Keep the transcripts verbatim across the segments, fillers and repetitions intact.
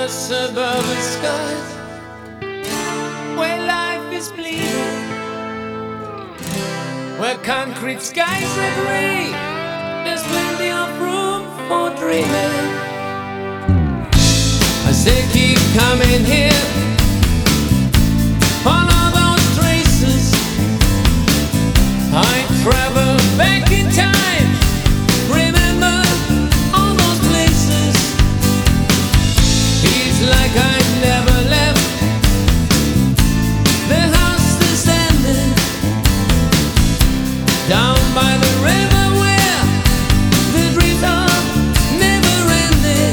suburban skies, where life is bleeding, where concrete skies are gray. There's plenty of room for dreaming. As they keep coming here, follow those traces. I travel back in time, remember all those places. It's like I never left. The house is standing down by the river where the dreams are never ending.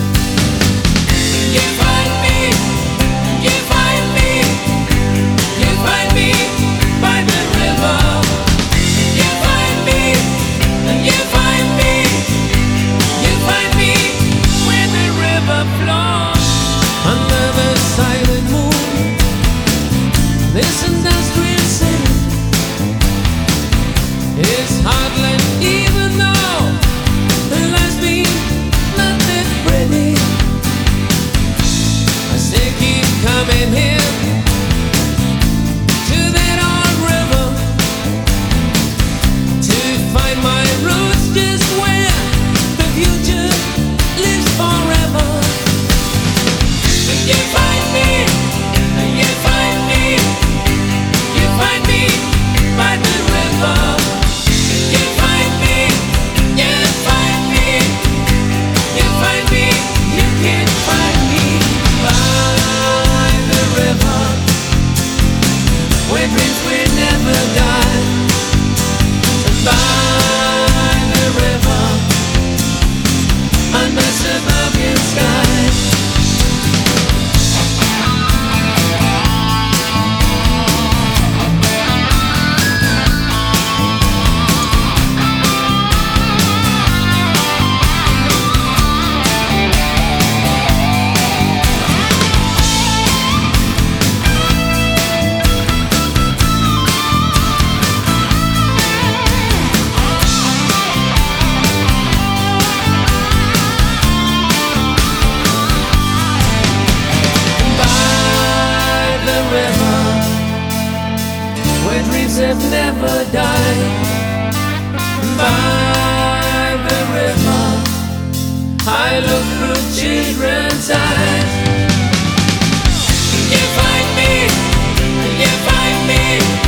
You find me, you find me, you find me by the river. You find me, you find me, you find me where the river flows. Under the silent moon, this industrial city is heartland, even though the life's been not that pretty. As they keep coming here to that old river to find my roots, just where the future lives forever. You find me, you find me, you find me by the river. You find me, you find me, you find me, you can find me by the river, where dreams will never die. By the river, under suburban skies. Dreams have never died. By the river, I look through children's eyes. You find me, you find me.